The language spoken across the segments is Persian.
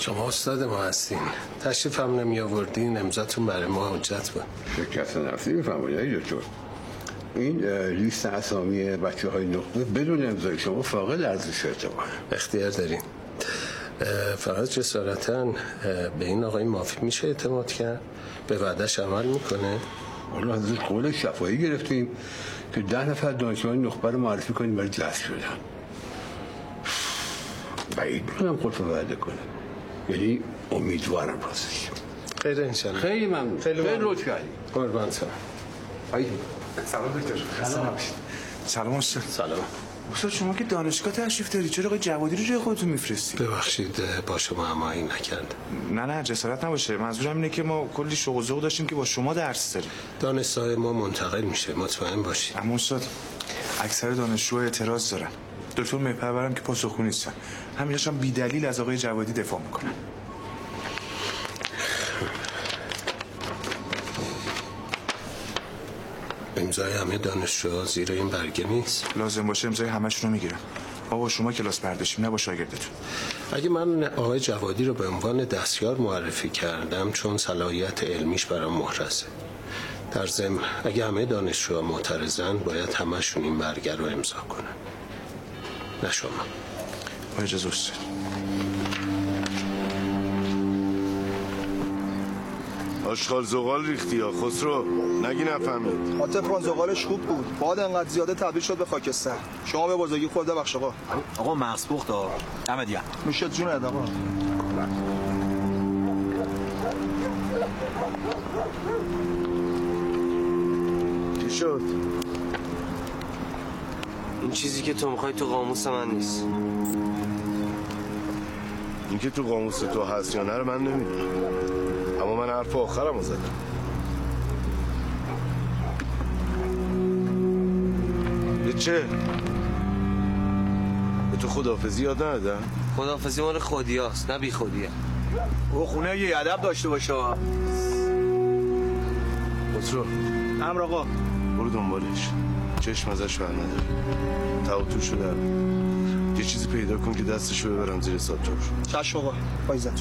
شما استاد ما هستین، تشریف هم نمی آوردین، امضاتون برای ما حجت بود. شرکت نفتی میفرمایید دکتر. این لیست اسامی بچه‌های نخبه بدون امضای شما فاقد ارزش اعتبار. اختیار دارین. فقط جسارتاً به این آقای مافی میشه اعتماد کرد؟ به وعده‌اش عمل میکنه؟ والا ازش قول شفاهی گرفتیم که 10 نفر دانشجوی نخبه رو معرفی کنیم برای جذب شدن. بعید می‌دونم خودت وعده کنه. یعنی امیدوارم راستش. خیر انشالله. خیلی ممنون. خیلی لطف کردی. قربان شما. سلام دکتر. سلام استاد. سلام. استاد شما که دانشگاه تشریف داری، چرا آقای جوادی رو جای خودتون میفرستی؟ ببخشید با شما هماهنگی نکردم. نه جسارت نباشه، منظورم اینه که ما کلی شوق و ذوق داشتیم که با شما درس داریم. دانشگاه ما منتقل میشه، مطمئن باشید. اما استاد اکثر دانشجوها اعتراض دارن. دکتر میپرورم که پاسخگو نیستن. همینش هم بی‌دلیل از آقای جوادی دفاع میکنن. امضای همه دانشجوها زیر این برگه نیست؟ لازم باشه امضای همه‌شون رو میگیرم. با شما کلاس برداشتیم، نه با شاگردتون. اگه من آقای جوادی رو به عنوان دستیار معرفی کردم چون صلاحیت علمیش برام محرزه. در ضمن اگه همه دانشجوها معترضن باید همه‌شون این برگه رو امضا کنن. نه شما. با اجازه استاد. آشغال زغال ریختی یا خسرو، نگی نفهمید. عاطف زغالش خوب بود، بعد انقدر زیاده تبدیل شد به خاکستر. شما به بزرگی خورده بخش آقا. آقا مغز پخت ها. دمت گرم. میشه جونت آقا. چی شد؟ این چیزی که تو میخوای تو قاموس من نیست. این که تو قاموس تو هست یا نه رو من نمیدونم، اما من حرف آخرم رو زدم. به چه؟ به تو خداحافظی یاد ندادم؟ خداحافظی مال خودی هست، نه بی خودیه. او خونه یه ادب داشته باشه. خسرو امر آقا. برو دنبالش، چشم ازش بر نداره. تعاطو شده یه چیزی پیدا کن که دستشو ببرم زیر ساتور. چشم آقا. پایزت.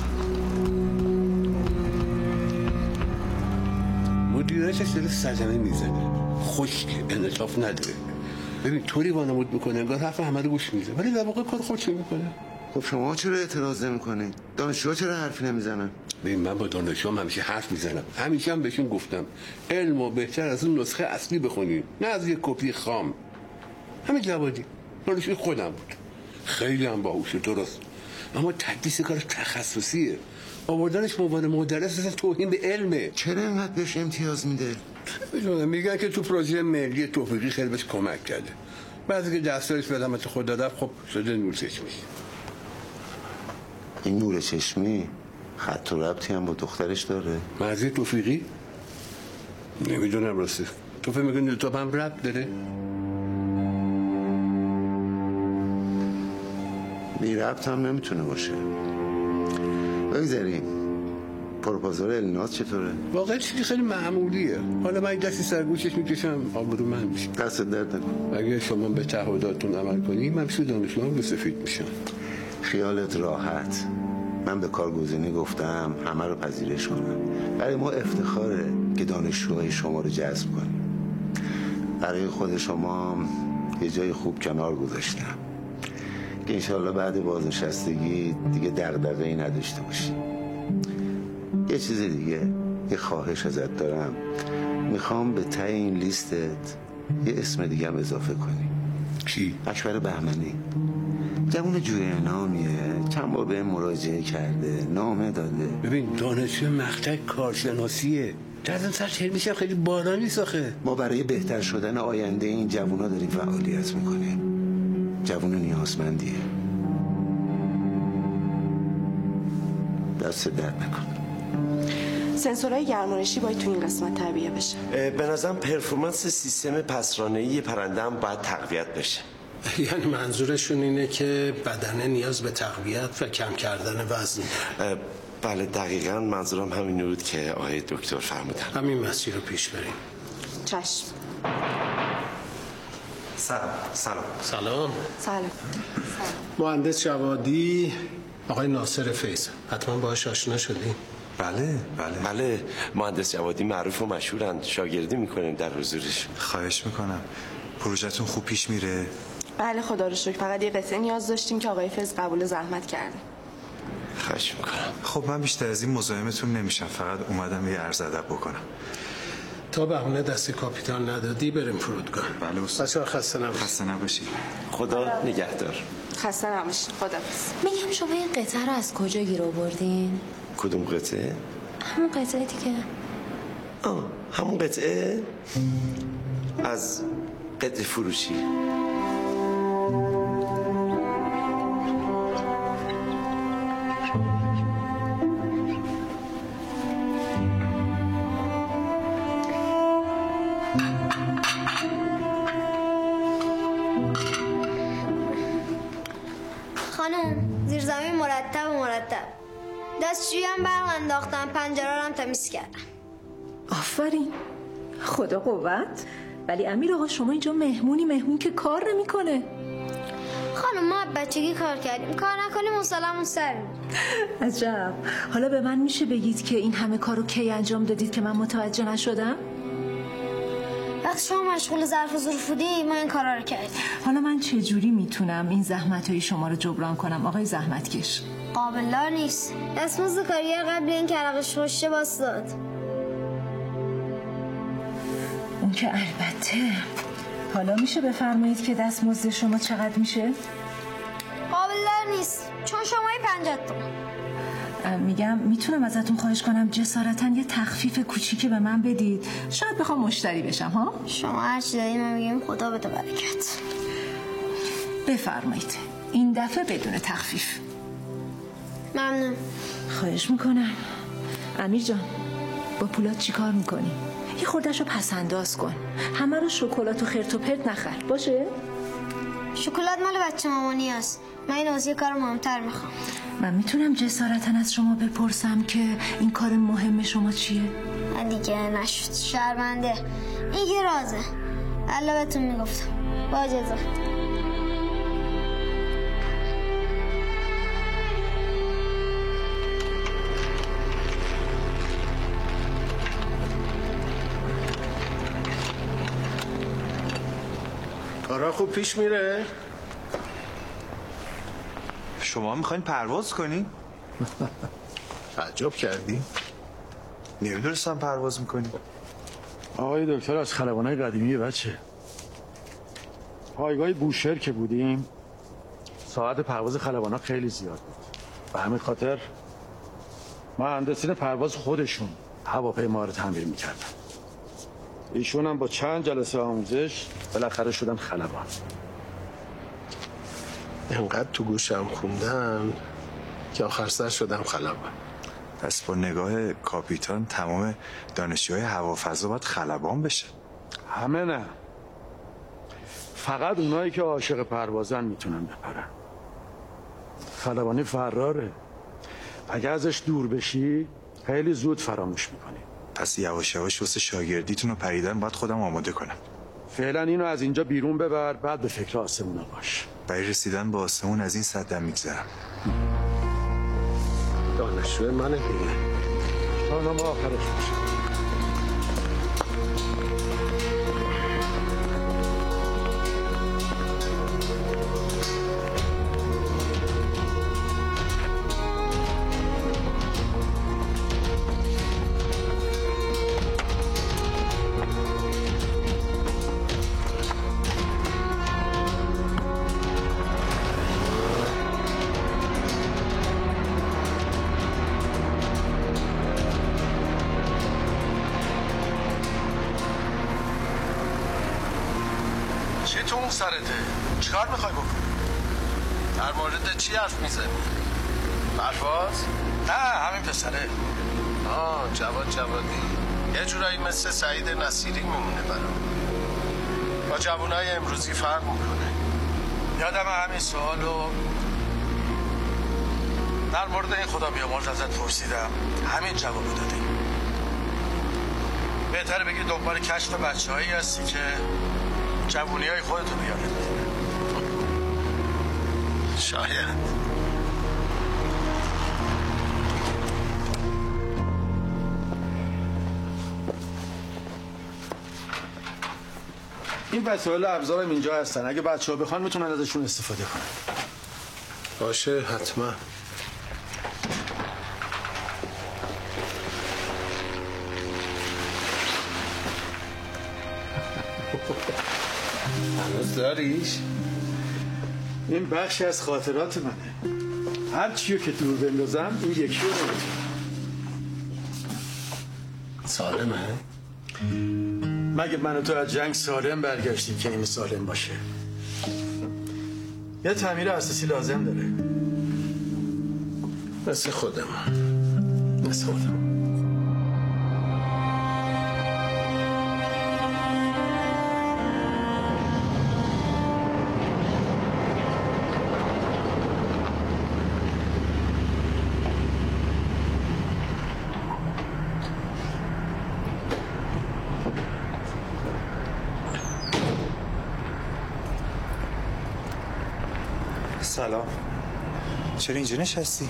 مدیرش داره صدمه میزنه، خشک، انعطاف نداره. ببین طوری وانمود میکنه انگار حرف همه رو گوش میده، ولی در واقع کار خودش میکنه. خب شما چرا اعتراض نمی‌کنید؟ دانشجوها چرا حرفی نمیزنن؟ ببین من با دانشجوام همیشه حرف میزنم، همیشه هم بهشون گفتم علمو بهتر از اون نسخه اصلی بخونیم، نه از یک کپی خام. همین جوادی دانشجوی خودم بود، خیلی هم باهوشه، درست، اما تدریس کارش تخصصیه. آوردنش به عنوان مدرس اصلا توهین به علمه. چرا اینقدر بهش امتیاز میده؟ میگن که تو پروژه ملی توفیقی خیلی بهش کمک کرده. بعضی که دستورش به رحمت خدا رفت، خب شده نور چشمی. این نور چشمی خط و ربطی هم با دخترش داره؟ مرزی توفیقی؟ نمیدونم راسته. تو فهم میگن تو هم ربط داره؟ بی ربط هم نمیتونه باشه. بگذاریم پروپوزال الناز چطوره؟ واقعا چیزی خیلی معمولیه. حالا من دستی سرگوشش میکشم، آبرو من میشه. دست درد نکن. اگه شما به تعهداتون عمل کنی من پیش دانشجوام به سفید میشم. خیالت راحت. من به کارگزینی گفتم همه رو پذیرش کنم. برای ما افتخاره که دانشجوهای شما رو جذب کنیم. برای خود شما یه جای خوب کنار گذاشتم که انشالله بعد بازنشستگی دیگه دغدغه‌ای نداشته باشی. یه چیز دیگه، یه خواهش ازت دارم. میخوام به ته این لیستت یه اسم دیگه هم اضافه کنی. کی؟ اکبر بهمنی. جوون جوی نامیه، چند بار به مراجعه کرده، نامه داده. ببین دانشجو مقطع کارشناسیه، در این سر علمیش هم خیلی بالا نیست آخه. ما برای بهتر شدن آینده این جوونا داریم فعالیت میکنیم. جوون نیازمندیه. دست درد نکن. سنسورهای گرمایشی باید تو این قسمت تعبیه بشه. به نظرم پرفورمنس سیستم پسرانه‌ای پرنده هم باید تقویت بشه. یعنی منظورشون اینه که بدنه نیاز به تقویت و کم کردن وزن. بله دقیقاً منظورم همین بود که آقای دکتر فرمودن. همین مسیر رو پیش بریم. چشم. سلام. سلام. سلام. مهندس جوادی آقای ناصر فیض، حتما باهاش آشنا شدی؟ بله، مهندس جوادی معروف و مشهورند، شاگردی میکنیم در حضورش. خواهش میکنم. پروژهتون خوب پیش میره؟ بله خدا رو شکر. فقط یه قطعه نیاز داشتیم که آقای فیض قبول زحمت کرده. خواهش میکنم. خب من بیشتر از این مزاحمتون نمیشم، فقط اومدم یه عرض ادب بکنم. تا بهونه دست کاپیتان ندادی بریم فرودگاه. بله استاد. بسیار خسته نباشید. خسته نباشید. خدا نگهدار. خسته نباشید. خداحافظ. میگم شما این قطعه رو از کجا گیر آوردین؟ کدوم قطعه؟ همون قطعه دیگه. همون قطعه از قطعه فروشی. خانم زیر زمین مرتب دستشویی هم برق انداختم، پنجره رو هم تمیز کردم. آفرین، خدا قوت. ولی امیر آقا شما اینجا مهمون که کار نمیکنه. خانم ما بچگی کار کردیم، کار نکنیم مسلمون سر می‌ریم. عجب. حالا به من میشه بگید که این همه کارو کی انجام دادید که من متوجه نشدم؟ وقتی شما مشغول ظرف و ظروف بودی ما این کارا رو کردیم. حالا من چجوری میتونم این زحمتهای شما رو جبران کنم آقای زحمتکش؟ قابل‌دار نیست. دستمزد کارگر قبل این که عرقش خوشه باز داد. اون که البته. حالا میشه بفرمایید که دستمزد شما چقدر میشه؟ قابل‌دار نیست چون شمایی 50 تومن. میگم میتونم ازتون خواهش کنم جسارتاً یه تخفیف کوچیکی به من بدید، شاید بخوام مشتری بشم. ها شما هر چی دادین من میگم خدا بده برکت. بفرمایید این دفعه بدون تخفیف. ممنون. خواهش میکنم. امیر جان با پولات چی کار میکنی؟ یه خورده‌ش رو پس انداز کن. همه رو شکلات و خرت و پرت نخر باشه؟ شکلات مال بچه مامانی هست. من این واسه کار مهمتر میخوام. من میتونم جسارتاً از شما بپرسم که این کار مهم شما چیه؟ دیگه نشد شرمنده. این که رازه. الله بهتون میگفتم. با اجازه. کارا خوب پیش میره؟ شما میخواین پرواز کنی؟ تعجب کردی؟ نمیدونستم پرواز میکنی. آقای دکتر از خلبانای قدیمی بچه پایگاه بوشهر که بودیم ساعت پرواز خلبانا خیلی زیاد بود. به همین خاطر مهندسین پرواز خودشون هواپیما رو تعمیر میکردن. ایشون هم با چند جلسه آموزش بالاخره شدن خلبان. انقدر تو گوشم خوندن که آخر سر شدم خلبان. پس با نگاه کاپیتان تمام دانشجوهای هوافضا باید خلبان بشه؟ همه نه، فقط اونایی که عاشق پروازن میتونن بپرن. خلبانی فراره، اگه ازش دور بشی خیلی زود فراموش میکنی. پس یواش یواش واسه شاگردیتون رو پریدن باید خودم آماده کنم. فعلا اینو از اینجا بیرون ببر، بعد به فکر آسمونا باش. برای رسیدن به آسمون از این سدم میگذرم. دانشجو منه دیگه. تا نام آخرش باشه. سرته چیکار میخوای بکنی؟ در مورد چی حرف میزنی؟ پرواز؟ نه همین پسره. جوادی یه جورایی مثل سعید نصیری میمونه برام. با جوانای امروزی فرق میکنه. یادم همین سوالو در مورد این خدا بیامرز ازت پرسیدم، همین جوابو دادی. بهتره بگی دنبال کشف بچه‌هایی هستی که جوونی های خودتو بیارید. شاید این وسایل ابزارم اینجا هستن، اگه بچه‌ها بخوان میتونن ازشون استفاده کنن. باشه حتما. هنوز داریش؟ این بخشی از خاطرات منه. هر چیو که دور بندازم این یکی رو نمیتونم. سالمه؟ مگه من و تو از جنگ سالم برگشتیم که این سالم باشه؟ یه تعمیر اساسی لازم داره. مثل خودم. سلام. چرا اینجا نشستی؟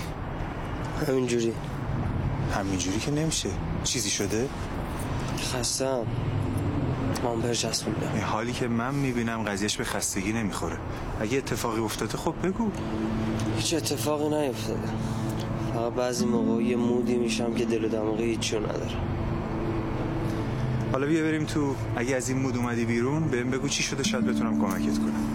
همینجوری که نمیشه. چیزی شده؟ خستم. مامپر چسبوندم. حالی که من میبینم قضیهش به خستگی نمیخوره. اگه اتفاقی افتاده خب بگو. هیچ اتفاقی نیفتاده. فقط بعضی موقع یه مودی میشم که دل و دماغ هیچی نداره. حالا بیا بریم تو. اگه از این مود اومدی بیرون بهم بگو چی شده، شاید بتونم کمکت کنم.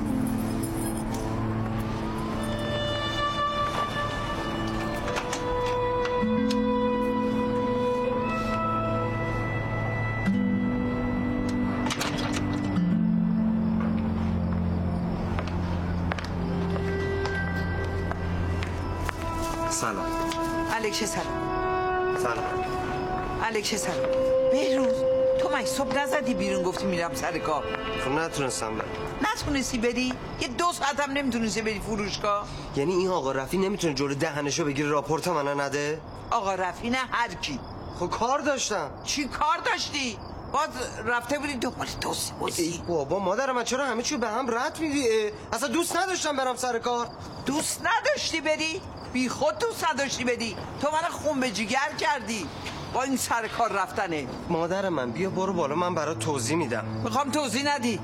سلام. علیک سلام. علیک سلام. بهروز تو من صبح نزدی بیرون گفتی میرم سر کار؟ خب نتونستم برم. نتونستی بری؟ یه 2 ساعت هم نمیتونستی بری فروشگاه؟ یعنی این آقا رفی نمیتونه جلو دهنشو بگیره راپورت منو نده؟ آقا رفی نه هر کی. خب کار داشتم. چی کار داشتی؟ باز رفته بودی دنبال دوستی. بابا مادر من چرا همه چی به هم رد میدی؟ اصلا دوست نداشتم برم سر کار. دوست نداشتی بری؟ بی خود دوست نداشتی بدی. تو من خون به جگر کردی با این سر کار رفتنه. مادر من بیا برو بالا، من برات توضیح میدم. میخوام توضیح ندی.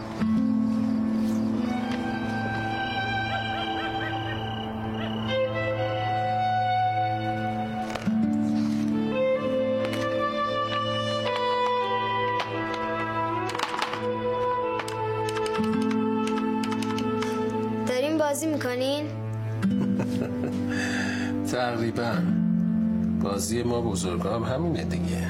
دارین بازی میکنین؟ تقریبا. بازی ما بزرگا هم همینه دیگه.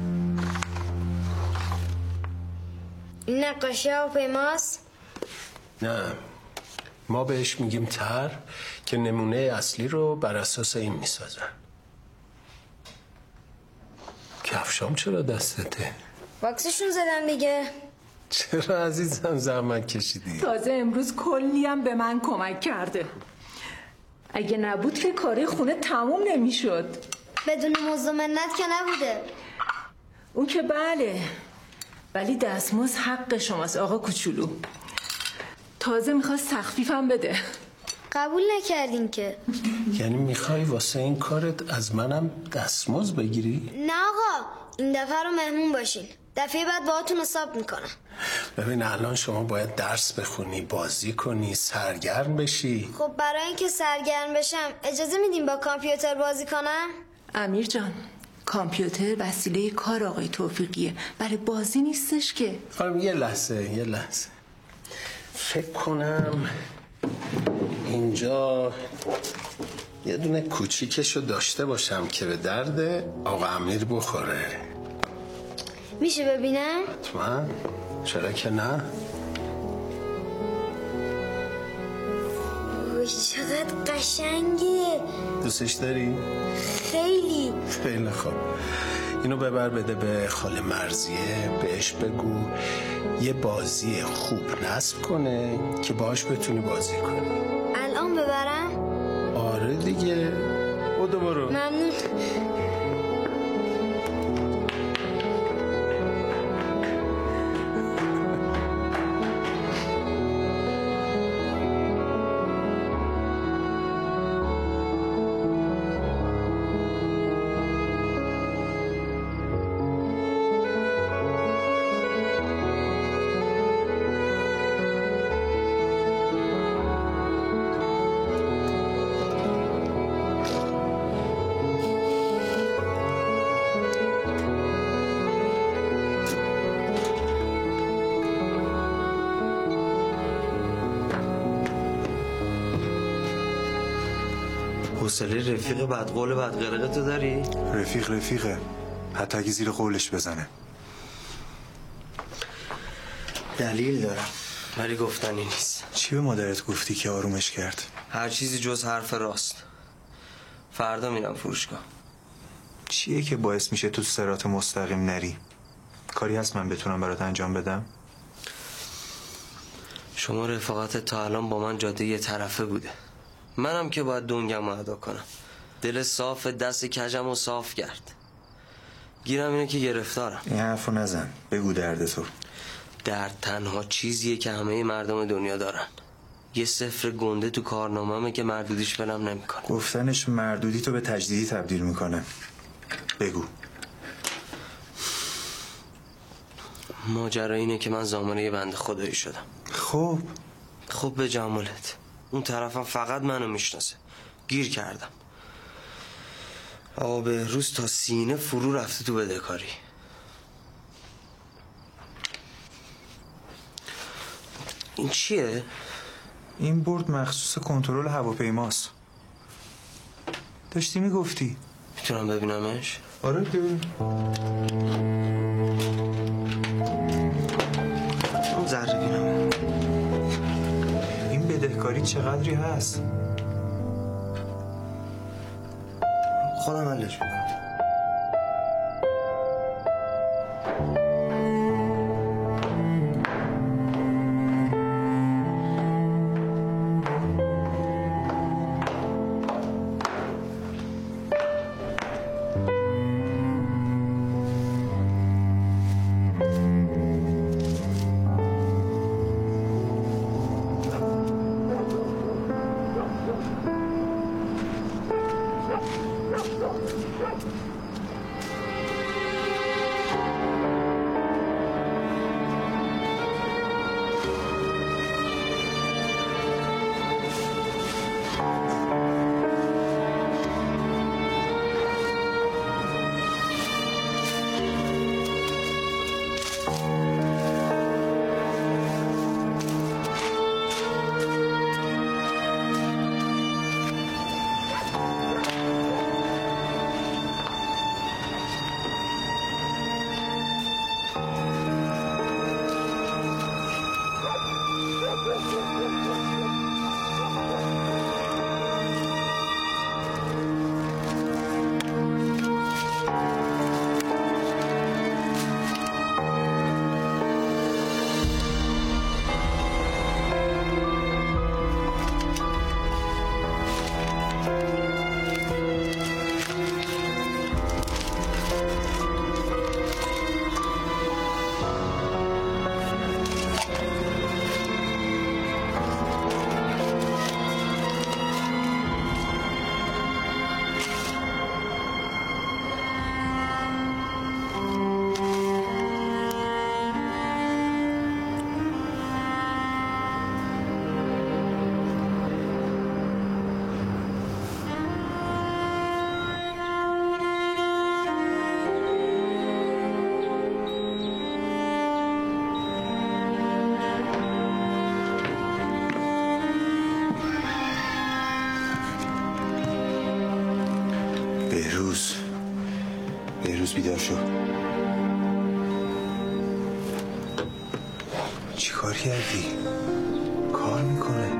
این نقاشی هواپیماست؟ نه، ما بهش میگیم طرح که نمونه اصلی رو بر اساس این میسازن. کفشام چرا دستته؟ واکسشون زدم دیگه. چرا عزیزم زحمت کشیدی؟ تازه امروز کلی هم به من کمک کرده. اگه نبود که کاری خونه تموم نمیشد. بدون مزد منت که نبوده. اون که بله، ولی دستمزد حق شماست آقا کوچولو. تازه میخواست تخفیفم بده. قبول نکردین که. یعنی میخوای واسه این کارت از منم دستمزد بگیری؟ نه آقا، این دفعه رو مهمون باشین. دفعه بعد باهاتون حساب میکنم. ببین الان شما باید درس بخونی، بازی کنی، سرگرم بشی. خب برای اینکه سرگرم بشم اجازه میدیم با کامپیوتر بازی کنم؟ امیر جان، کامپیوتر وسیله کار آقای توفیقیه، برای بازی نیستش که. خانم یه لحظه فکر کنم اینجا یه دونه کوچیکشو داشته باشم که به درد آقا امیر بخوره. میشه ببینم؟ حتما، چرا که نه؟ اوه چقدر قشنگه. دوستش داری؟ خیلی. خیلی خوب. اینو ببر بده به خاله مرضیه، بهش بگو یه بازی خوب نصب کنه که باهاش بتونی بازی کنی. الان ببرم؟ آره دیگه، برو. ممنون. حوصله رفیق بدقول بدقرقه تو داری؟ رفیقه حتی اگه زیر قولش بزنه. دلیل دارم ولی گفتنی نیست. چی به مادرت گفتی که آرومش کرد؟ هر چیزی جز حرف راست. فردا میرم فروشگاه. چیه که باعث میشه تو صراط مستقیم نری؟ کاری هست من بتونم برات انجام بدم؟ شما رفاقتت تا الان با من جاده یه طرفه بوده. منم که باید دنگم رو ادا کنم. دل صاف دست کجم رو صاف کرد. گیرم اینه که گرفتارم. این حرفو نزن. بگو درد تو. درد تنها چیزیه که همه مردم دنیا دارن. یه صفر گنده تو کارنامه‌مه که مردودیش بلم نمیکنه. گفتنش مردودی تو به تجدیدی تبدیل میکنه. بگو. ماجرا اینه که من زامنه یه بنده خدایی شدم. خب به جمالت. اون طرفم فقط منو میشناسه. گیر کردم. آقا بهروز تا سینه فرو رفته تو بدهکاری. این چیه؟ این برد مخصوص کنترل هواپیماست. داشتی میگفتی؟ میتونم ببینمش؟ آره ببین. اون ذره بینم. این بدهکاری چقدری هست؟ خودم حلش میکنم. بهروز بیدار شو. چی کار کردی؟ کار میکنه.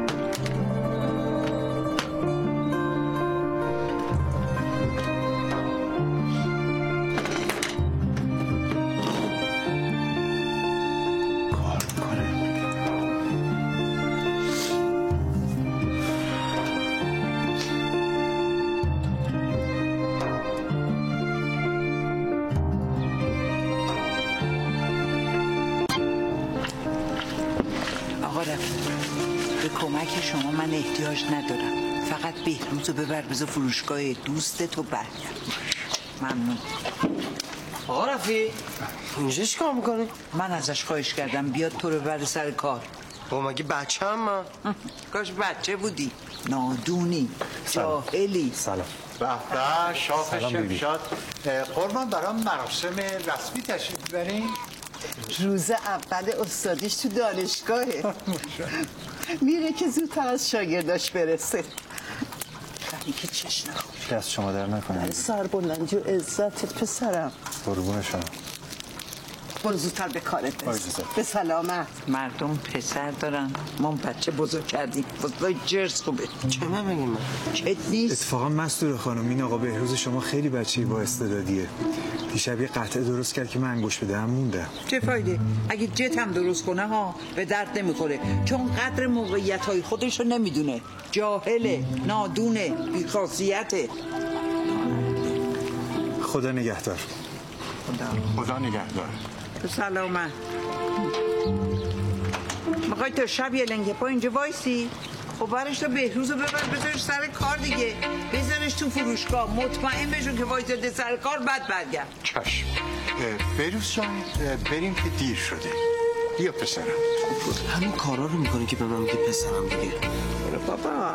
به کمک شما من احتیاج ندارم. فقط بهروزو ببر بذار فروشگاه دوستت و برگرد. ممنون. آقا رفی اینجا چی کار میکنی؟ من ازش خواهش کردم بیاد تو رو ببره سر کار. با مگه بچه هم من؟ کاش بچه بودی. نادونی جاهلی. سلام. به به شاخ شمشاد. قربان برام مراسم رسمی تشریف ببرین؟ روز اول استادیش تو دانشگاهه. میره که زودتر از شاگرداش برسه. منی که چش نخوری. دست شما در نکنه. سر بلندی و عزتت پسرم. قربون شما. برو زودتر به کارت برس. به سلامت. مردم پسر دارن، ما بچه بزرگ کردیم. بزرگ جرس خوبه. چه من بگیم من؟ چت نیست. اتفاقا مستور خانم این آقا بهروز شما خیلی بچه‌ای با استعدادیه. دیشب یه قطعه درست کرد که من انگوش بدهم موندم. چه فایده؟ اگه جت هم درست کنه ها به درد نمیخوره، چون قدر موقعیت‌های خودش رو نمیدونه. جاهله، نادونه، بی‌خاصیته. خدا نگهدار. خدا نگهدار. به سلامت. میخوای تا شب یه لنگه پا اینجا وایسی؟ خب برش تو بهروز رو ببر بذارش سر کار دیگه. بذارش تو فروشگاه، مطمئن بشون که وایساده سر کار بعد برگرد. چشم. بهروز جان بریم که دیر شده. بیا پسرم. همین کارا رو میکنه که به من میگه پسرم دیگه. بابا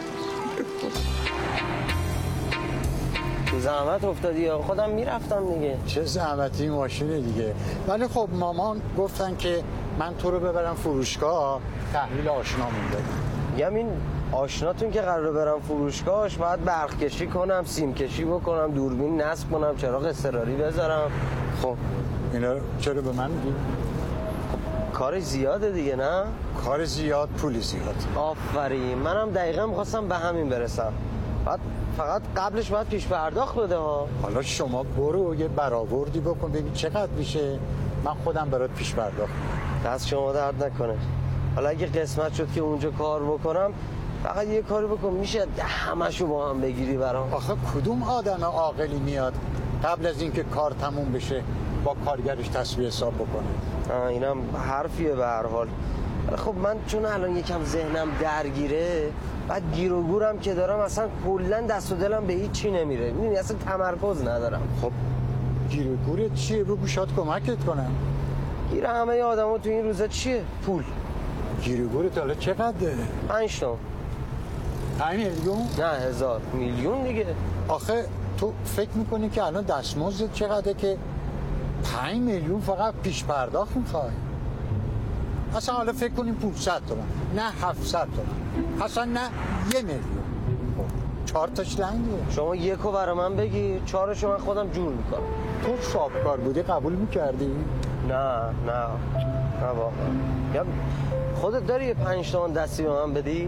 زحمت افتادی یا خودم میرفتم دیگه. چه زحمتی ماشینه دیگه. ولی خب مامان گفتن که من تو رو ببرم فروشگاه تحویل آشنا مونده. میگم این آشناتون که قراره برم فروشگاهش باید برق کشی کنم، سیم کشی بکنم، دوربین نصب کنم، چراغ اضطراری بذارم. خب اینا چرا به من میگی؟ کار زیاده دیگه نه؟ کار زیاد پول زیاد. آفرین. منم دقیقا میخواستم به همین برسم. بعد فقط قبلش باید پیش پرداخت بده ها. حالا شما برو یه برآوردی بکن ببین چقدر میشه، من خودم برات پیش پرداخت. دست شما درد نکنه. حالا اگه قسمت شد که اونجا کار بکنم فقط یه کاری بکن میشه همشو با هم بگیری برام. آخه کدوم آدم عاقلی میاد قبل از اینکه کار تموم بشه با کارگرش تسویه حساب بکنه؟ اینم حرفیه به هر حال. خب من چون الان یکم ذهنم درگیره، بعد گیر و گورم که دارم اصلا کلا دست و دلم به هیچ چی نمیره. میدونی اصلا تمرکز ندارم. خب گیر و گورت چیه؟ بگو شاید کمکت کنم. گیر همه آدما تو این روزا چیه؟ پول. گیر و گورت حالا چقدره؟ 5 تا. 5 میلیون؟ نه 1000 میلیون دیگه. آخه تو فکر میکنی که الان دستمزد چقدره که 5 میلیون فقط پیش پرداخت میخوای؟ اصلا حالا فکر کنیم 500 تومن، نه 700 تومن، اصلا نه 1 میلیون. 4 تاش لنگه. شما یکو برای من بگی، 4شو من خودم جور میکنم. تو شاپکار بودی قبول میکردی؟ نه واقعا. یا خودت داری یه 5 تومن دستی به من بدی؟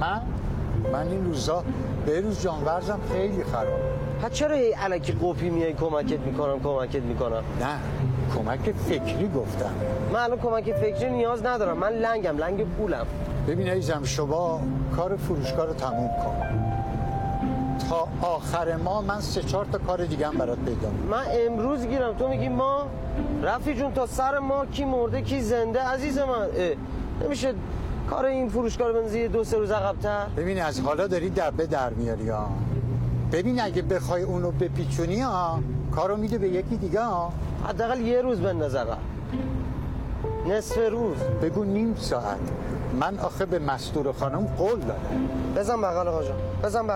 من این روزا بهروز جان ورزم خیلی خرابه. ها چرا یه الکی قپی میای کمکت میکنم؟ نه کمک فکری گفتم. من الان کمک فکری نیاز ندارم. من لنگ پولم. ببین عزیزم شما کار فروشگاه رو تموم کن تا آخر ماه من 3-4 تا کار دیگه هم برات پیدا میکنم. من امروز گیرم تو میگی ما رفی جون تا سر ما کی مرده کی زنده عزیز من. نمیشه کار این فروشگاه رو بنزی 2-3 روز عقب‌تر؟ ببین از حالا داری دبه در میاری ها. ببین اگه بخوای اونو بپیچونی ها کارو میده به یکی دیگه ها. حداقل یه روز بنداز عقب. نصف روز. بگو نیم ساعت. من آخه به مستور خانم قول دادم. بزن بغل آقا جان. بزن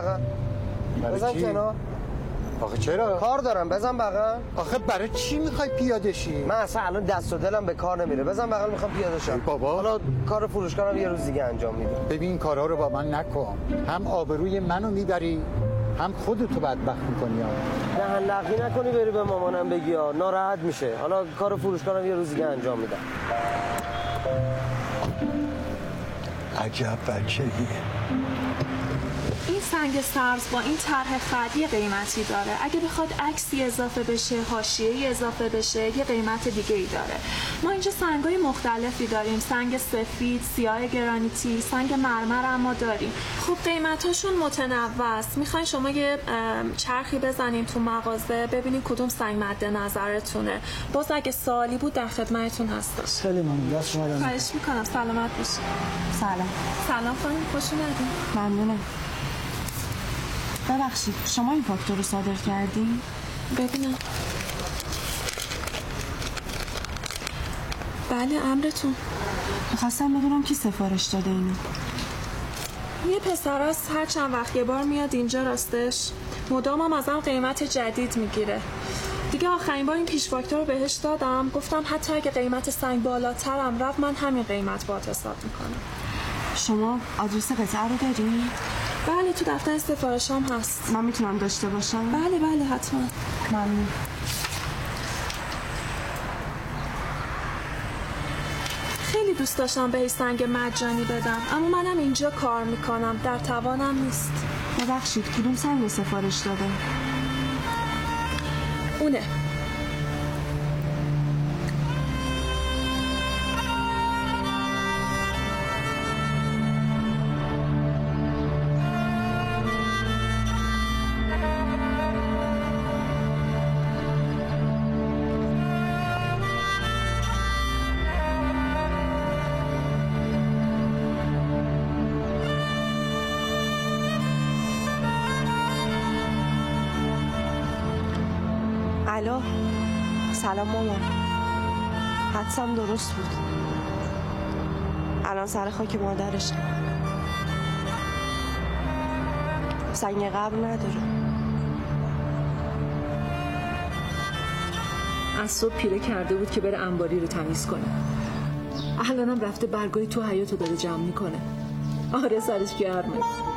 کنار. آخه چرا؟ کار دارم بزن بغل. آخه برای چی میخوای پیاده شی؟ من اصلا الان دست و دلم به کار نمیره. بزن بغل میخوام پیاده شم. بابا حالا کار فروشگاهم یه روز دیگه انجام میدم. ببین این کارا رو با من نکن. هم آبروی منو میبری هم خودتو بدبخت میکنی. نه هنلقی نکنی بری به مامانم بگی ناراحت میشه. حالا کار فروشگاهم یه روز دیگه انجام میدم. عجب بچه‌ای. این سنگ سبز با این طرح خط یه قیمتی داره. اگه بخواد عکسی اضافه بشه، حاشیه‌ای اضافه بشه، یه قیمت دیگه ای داره. ما اینجا سنگ‌های مختلفی داریم. سنگ سفید، سیاه گرانیتی، سنگ مرمر هم ما داریم. خب قیمتاشون متنوع است. میخواین شما یه چرخی بزنیم تو مغازه ببینید کدوم سنگ مد نظرتونه. باز اگه سوالی بود در خدمتتون هستم. خیلی ممنون. دست شما درد. خواهش می‌کنم. سلامت باشید. سلام خانم، خوش اومدین. ممنونم. ببخشید شما این فاکتور رو صادر کردین؟ ببینم. بله امرتون. میخواستم بدونم کی سفارش داده اینو. یه پسر است هر چند وقت یه بار میاد اینجا راستش. مدام هم ازم قیمت جدید میگیره. دیگه آخرین بار این پیش فاکتور رو بهش دادم. گفتم حتی اگه قیمت سنگ بالاترم رفت من همین قیمت باهات حساب میکنم. شما آدرس قطعه رو داری؟ بله تو دفتر سفارش هم هست. من میتونم داشته باشم؟ بله حتما. ممنون. خیلی دوست داشتم به سنگ مجانی بدم، اما منم اینجا کار میکنم، در توانم نیست. ببخشید کدوم سنگ سفارش داده؟ اونه. الو، سلام مامان. حدسم درست بود. الان سر خاک مادرشم. سنگ قبر نداره. از صبح پیره کرده بود که بره انباری رو تمیز کنه. الانم رفته برگای تو حیاط رو داره جمع میکنه. آره سرش گرمه.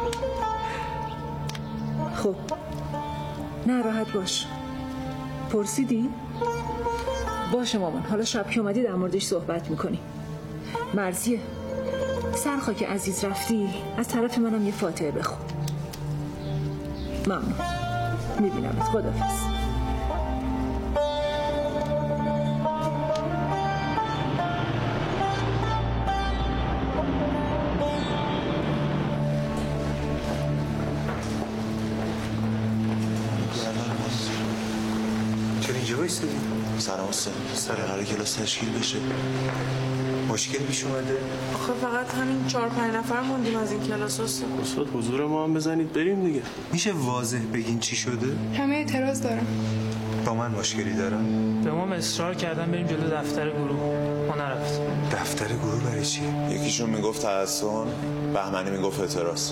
خب نه راحت باش. پرسیدی؟ باشه مامان، حالا شب که اومدی در موردش صحبت میکنی. مرزیه سرخا که عزیز رفتی از طرف منم یه فاتحه بخون. ممنون. میبینمت. خداحافظ. سلام استاد. سر قرار کلاس تشکیل بشه. مشکلی پیش اومده؟ آخه فقط همین 4-5 نفر موندیم از این کلاس استاد. استاد حضور ما هم بزنید بریم دیگه. میشه واضح بگین چی شده؟ همه اعتراض دارن. با من مشکلی دارن؟ به ما اصرار کردن بریم جلو دفتر گروه. ما نرفتیم. دفتر گروه برای چی؟ یکیشون میگفت تحسن، بهمنی میگفت اعتراض.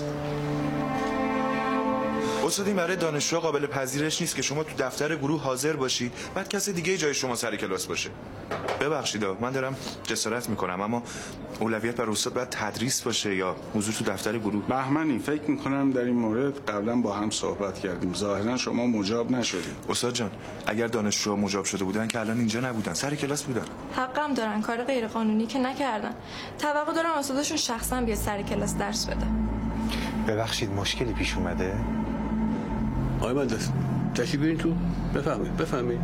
استاد این برای دانشجو قابل پذیرش نیست که شما تو دفتر گروه حاضر باشید بعد کسی دیگه جای شما سر کلاس باشه. ببخشید من دارم جسارت میکنم اما اولویت بر استاد باید تدریس باشه یا حضور تو دفتر گروه. بهمنی فکر میکنم در این مورد قبلا با هم صحبت کردیم. ظاهرا شما مجاب نشدید. استاد جان اگر دانشجوها مجاب شده بودن که الان اینجا نبودن، سر کلاس بودن. حقم دارن، کار غیر قانونی که نکردن. توقع دارم استادشون شخصا بیاد سر کلاس درس بده. ببخشید مشکلی پیش اومده؟ آقای مهندس تشریف بیارین تو بفهمید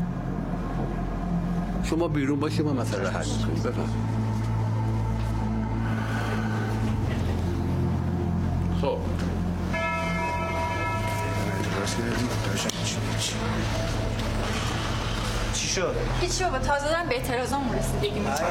شما بیرون باشید ما مسئله رو حل می‌کنیم. بفهمید. خب چی شد؟ هیچی بابا، تازه دارم به اعتراضامون رسیدگی می‌کنم.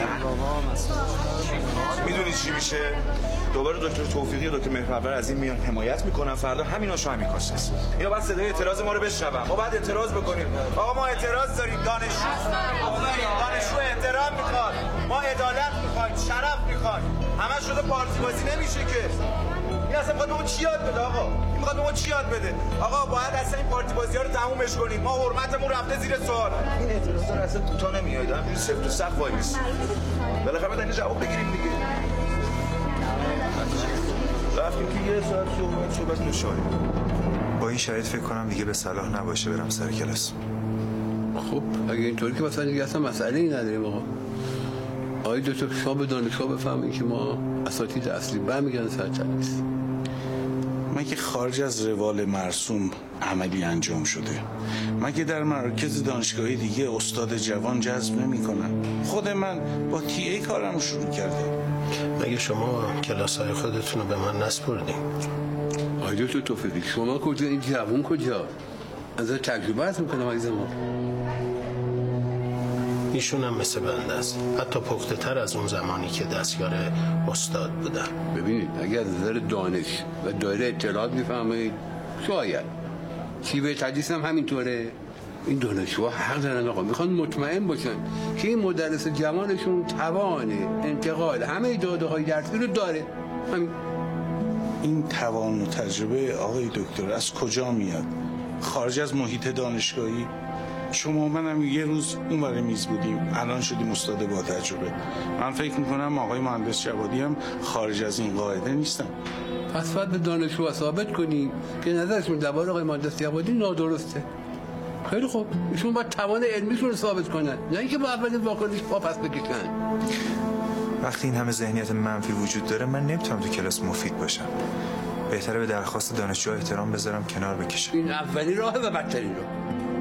میدونی چی میشه؟ دوباره دکتر توفیقی و دکتر مهرور از این میان حمایت میکنن، فردا همیناشو همین کاسه است. اینا بعد صدای اعتراض ما رو بشنون. ما بعد اعتراض بکنیم. آقا ما اعتراض داریم، دانشجو احترام میخواد. ما عدالت میخوایم، شرف میخوایم. همش شده پارتی بازی نمیشه که. این اصلا میخواد به ما چی یاد بده آقا؟ این میخواد به ما چی یاد بده؟ آقا باید اصلا این پارتی بازی‌ها رو تمومش کنیم. ما حرمتمون رفته زیر سوال. این اعتراضا اصلا کوتاه نمیاد. همینجوری سفت و سخت وای میس. بالاخره باید جواب بگیریم دیگه. رفتیم که یه ساعت صحبت نشاید. با این شرایط فکر کنم دیگه به صلاح نباشه برم سر کلاس. خب اگه اینطوری که مثلا دیگه اصلا مسئله ای نداریم آقا. آقای دکتر شما به دانشگاه بفهمید که ما اساتید اصلی برمیگردن سر تدریس. من که خارج از روال مرسوم عملی انجام شده. من که در مراکز دانشگاهی دیگه استاد جوان جذب نمی‌کنم. خود من با تی ای کارم شروع کردم. مگه شما کلاس‌های خودتون رو به من نسپردین؟ آقای دکتر توفیقی شما کجا، این جوان کجا؟ از تجربه هست میکنم عزیز ما. ایشون هم مثل بنده است، حتی پخته تر از اون زمانی که دستیار استاد بودن. ببینید اگر از نظر دانش و دایره اطلاعات میفهمید شاید شیوه تدریس هم همینطوره. این دانشجوها حق دارن آقا، میخوان مطمئن باشن که این مدرس جوانشون توان انتقال همه داده‌های درسی رو داره. همین. این توان و تجربه آقای دکتر از کجا میاد؟ خارج از محیط دانشگاهی؟ شما منم یه روز اونور میز بودیم، الان شدیم استاد با تجربه. من فکر میکنم آقای مهندس جوادی هم خارج از این قاعده نیستن. پس باید به دانشجو ثابت کنی که نظرشون درباره آقای مهندس جوادی نادرسته. خیلی خوب، ایشون باید توان علمیشون رو ثابت کنن، نه اینکه با اولین واکنش پس بکشن. وقتی این همه ذهنیت منفی وجود داره من نمیتونم تو کلاس مفید باشم. بهتره به درخواست دانشجو احترام بذارم، کنار بکشم. این اولی راه و بدترین راه.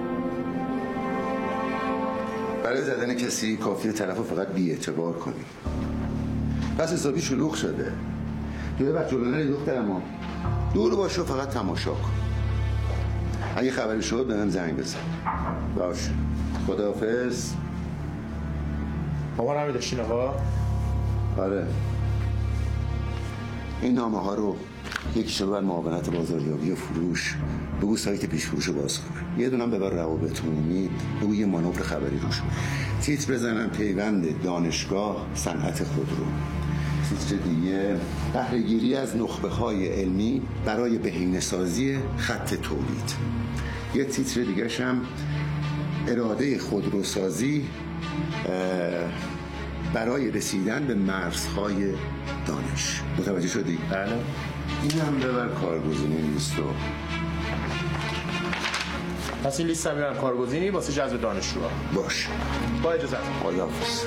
برای زدن کسی کافیه طرفو فقط بی‌اعتبار کنی. پس حسابی شلوغ شده. یه وقت جلو نری دخترم، دور باش و فقط تماشا کن. اگه خبری شد به من زنگ بزن. باش. خداحافظ. مامان هم داشتین آقا؟ آره. این نامه ها رو یکیشو ببر معاونت بازاریابی و فروش، بگو سایت پیش فروش رو باز کنه. یه دونم ببر روابط عمومی، بگو یه مانور خبری روش. تیتر بزنن پیوند دانشگاه صنعت خودرو. تیتر دیگه بهره‌گیری از نخبه‌های علمی برای بهینه‌سازی خط تولید. یه تیتر دیگه‌ش هم اراده خودروسازی برای رسیدن به مرزهای دانش. متوجه شدی؟ بله. این هم ببر کارگزینی لیستو. پس این لیست هم میرم کارگزینی واسه جذب دانشجوها. باش. با اجازت. خداحافظ.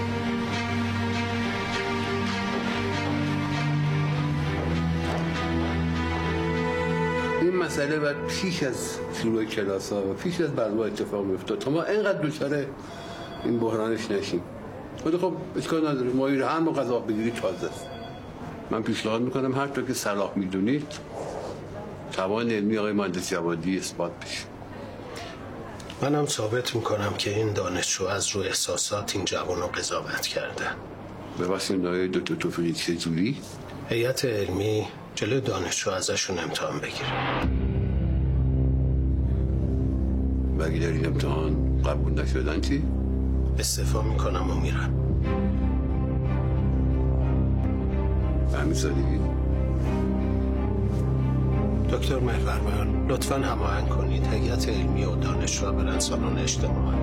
این مسئله باید پیش از شروع کلاس ها و پیش از برنامه اتفاق میفته تا ما اینقدر دچار این بحرانش نشیم. خب اشکال نداره، مایل هر موقع قضا بگیری تازه است. من پیشنهاد میکنم هر طور که صلاح میدونید توان علمی آقای مهندس جوادی اثبات بشه. منم ثابت میکنم که این دانشجو از روی احساسات این جوان رو قضاوت کرده. به واسه آقای دکتر توفیقی چجوری؟ هیئت علمی جلوی دانشجو ازشون امتحان بگیره. و اگه در این امتحان قبول نشدن چی؟ استعفا میکنم و میرم. همین سادگی؟ دکتر محورمن لطفاً هماهنگ کنید هیئت علمی و دانشجو برن سالن اجتماعات.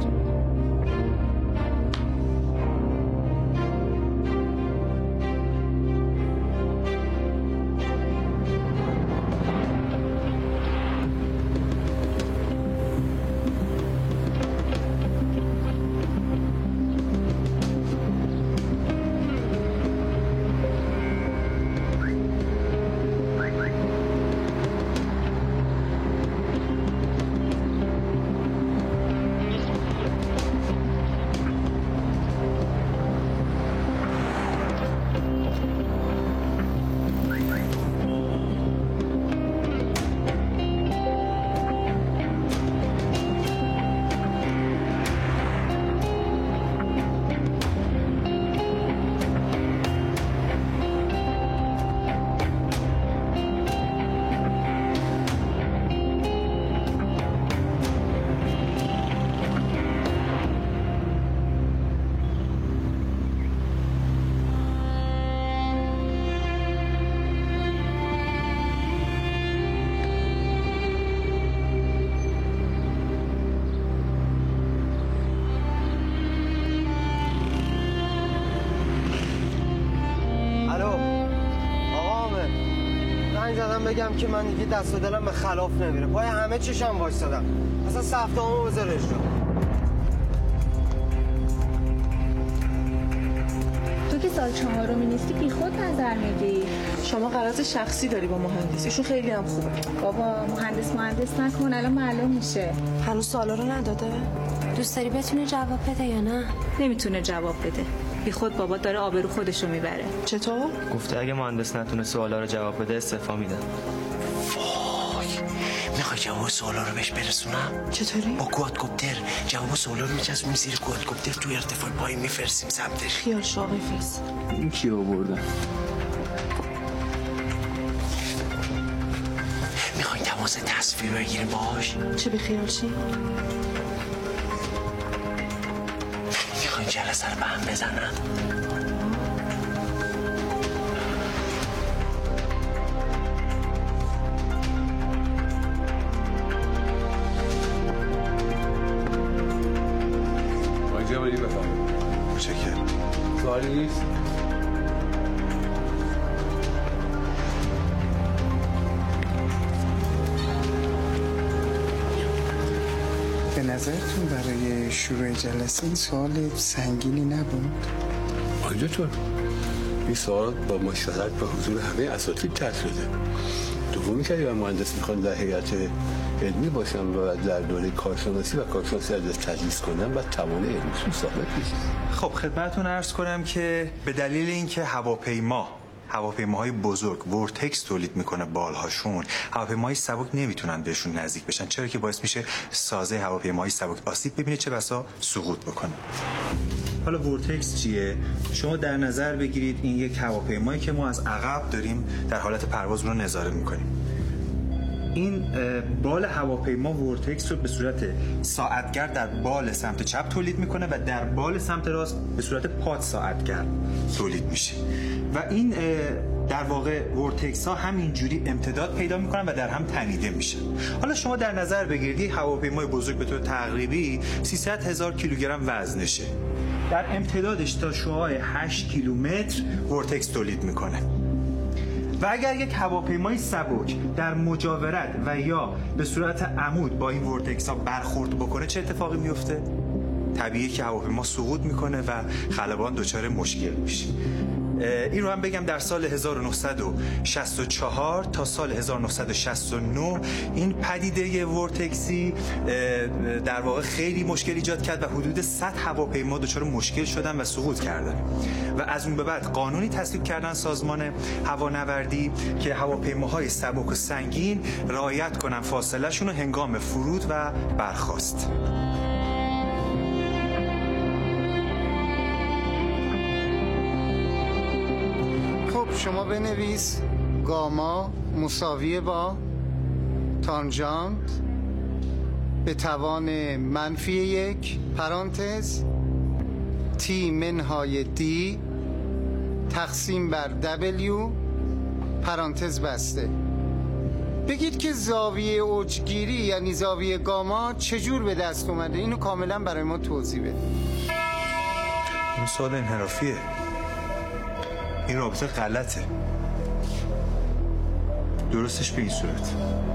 بگم که من دیگه دست و دلم به خلاف نمیره، پای همه چیشم وایسادم. اصلا سفتامو بذار اجرا. تو که سال 4 نیستی بی خود نظر میدی. شما قرارات شخصی داری با مهندس، ایشون خیلی هم خوبه. بابا مهندس نکن، الان معلوم میشه. هنوز سوالا رو نداده؟ دوست داری بتونه جواب بده یا نه؟ نمیتونه جواب بده. بی خود بابا داره آبرو خودشو میبره. چطور؟ گفته اگه مهندس نتونه سوالا رو جواب بده استعفا میدن. وای، میخوای جواب سوالا رو بهش برسونم؟ چطوری؟ با کوادکوپتر جواب سوالا رو میچسبونیم زیر کوادکوپتر توی ارتفاع پایین میفرستیم سمتش. خیال شو آقای فیض. این کی آورده؟ میخواین تماس تصویر بگیریم باهاش؟ چه بیخیال چی؟ میخواین جلسه رو به هم بزنم؟ بنویس. به نظرتون برای شروع جلسه این سوال سنگینی نبود؟ آقای دکتر، این سوال با مشورت با حضور همه اساتید طرح شده. دومی که اگر مهندس میخوان در هیئت علمی باشم و در دوره کارشناسی و کارشناسی ازش تدریس کنم و توان علمیشون ثابت بشه. خب خدمتتون عرض کنم که به دلیل اینکه هواپیماهای بزرگ ورتکس تولید میکنه بالهاشون، هواپیماهای سبک نمیتونن بهشون نزدیک بشن، چرا که باعث میشه سازه هواپیماهای سبک آسیب ببینه، چه بسا سقوط بکنه. حالا ورتکس چیه؟ شما در نظر بگیرید این یک هواپیمایی که ما از عقب داریم در حالت پرواز رو نظاره میکنیم. این بال هواپیما ورتکس رو به صورت ساعتگر در بال سمت چپ تولید میکنه و در بال سمت راست به صورت پاد ساعتگر تولید میشه و این در واقع ورتکس ها همینجوری امتداد پیدا میکنن و در هم تنیده میشن. حالا شما در نظر بگیرید هواپیمای بزرگ به طور تقریبی 300,000 کیلوگرم وزنشه، در امتدادش تا شعاع 8 کیلومتر ورتکس تولید میکنه و اگر یک هواپیمای سبک در مجاورت و یا به صورت عمود با این ورتکس ها برخورد بکنه چه اتفاقی میفته؟ طبیعیه که هواپیما سقوط میکنه و خلبان دچار مشکل میشه. این رو هم بگم در سال 1964 تا سال 1969 این پدیده ورتکسی در واقع خیلی مشکل ایجاد کرد و حدود 100 هواپیما دچار مشکل شدن و سقوط کردن و از اون به بعد قانونی تصویب کردن سازمان هوانوردی که هواپیماهای سبک و سنگین رعایت کنن فاصله شون هنگام فرود و برخاست. شما بنویس گاما مساوی با تانژانت به توان منفی 1 پرانتز تی منهای دی تقسیم بر دبلیو پرانتز بسته. بگید که زاویه اوجگیری یعنی زاویه گاما چجور به دست اومده، اینو کاملا برای ما توضیح بده. این سوال انحرافیه، این رابطه غلطه. درستش به این صورت.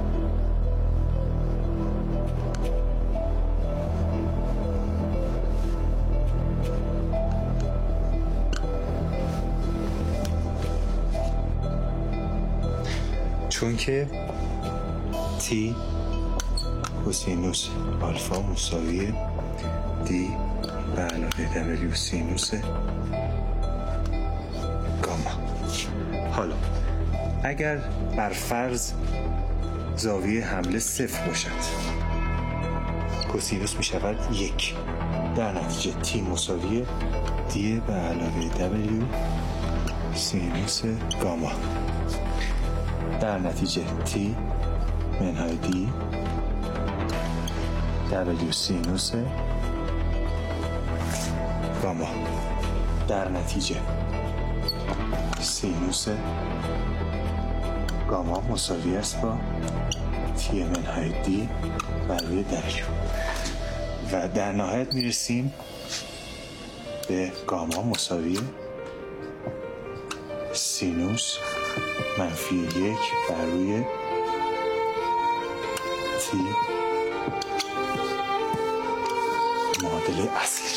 چون که تی کوسینوس آلفا مساوی دی به علاوه دبلیو سینوس گاما. حالا اگر بر فرض زاویه حمله 0 باشد کوسینوس می شود 1، در نتیجه تی مساوی دی به علاوه دبلیو سینوس گاما، در نتیجه تی منهای دی دبلیو سینوس گاما، در نتیجه سینوس گاما مساوی است با تی منهای دی بر روی دبلیو و در نهایت میرسیم به گاما مساوی سینوس منفی 1 بر روی تی معادله اصلی.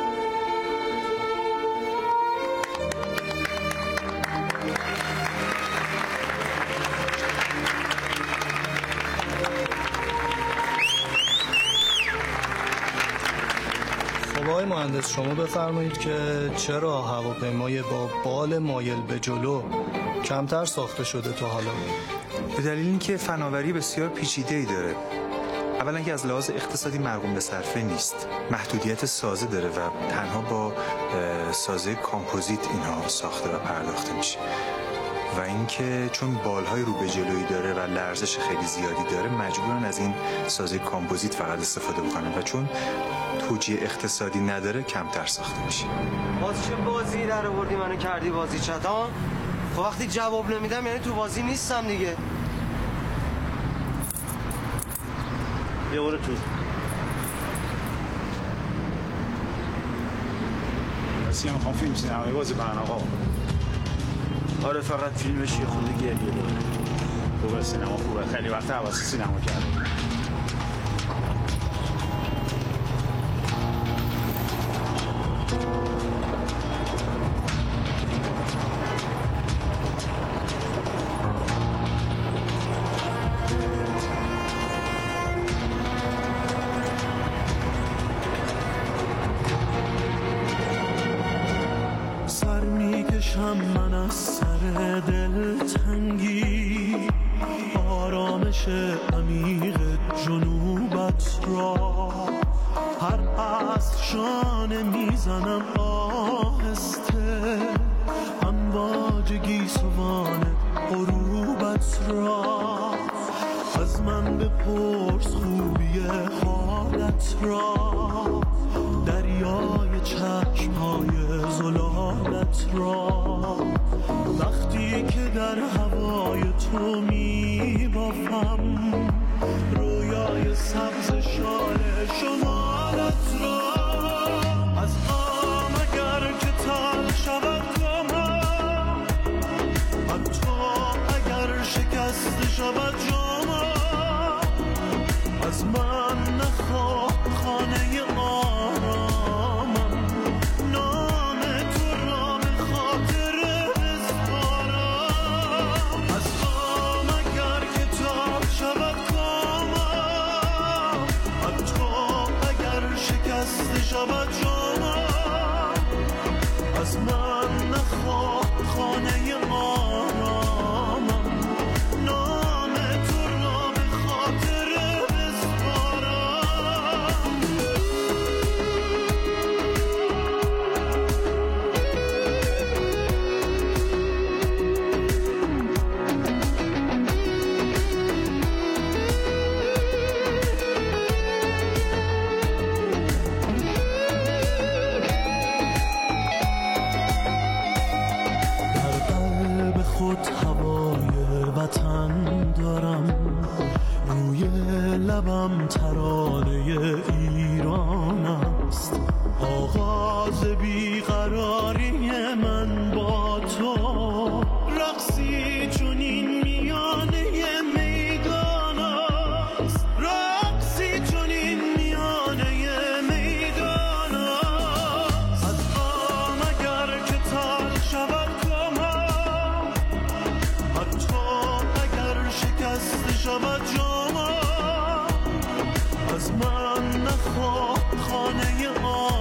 آقای مهندس شما بفرمایید که چرا هواپیمای با بال مایل به جلو کمتر ساخته شده تا حالا؟ به دلیل اینکه فناوری بسیار پیچیده‌ای داره. اولا که از لحاظ اقتصادی مرغوم به صرفه نیست، محدودیت سازه داره و تنها با سازه کامپوزیت اینها ساخته و پرداخته میشه و اینکه چون بالهای رو به جلویی داره و لرزش خیلی زیادی داره مجبورن از این سازه کامپوزیت فقط استفاده بکنن و چون توجیه اقتصادی نداره کمتر ساخته میشه. باز چه بازی در آوردی منو کردی بازی چتا؟ خب وقتی جواب نمیدم یعنی تو بازی نیستم دیگه. بیا برو تو. عباسی هم میخوام فیلم سینمایی بازی کنن آقا. آره فقط فیلمش یه خود گریه داره. خوبه سینما خوبه، خیلی وقت عباسی سینما کرده. من از سر دلتنگی آرامش عمیق جنوبت را هر عصر شانه میزنم آهسته امواج گیسوان غروبت را از من بپرس خوبی حالت را دریای چشمهای زلالت را وقتی که در هوای تو میبافم رویای سبز شال شمالت را از غم اگر که تل شود غمم حتی اگر شکست شود جامم از من نخواه خانه آرامم نام تو را به خاطر بسپارم از غم اگر که تب شود کامم حتی اگر شکست شود جامم از من نخواه خانه آرامم نام تو را به خاطر خود هوای وطن دارم روی لبم ترانه ایران است آغاز بیقراری من با تو رقصی چنین میانه میدان است رقصی چنین میانه میدان است از غم اگر که تل شود شود جامم از من نخواه خانه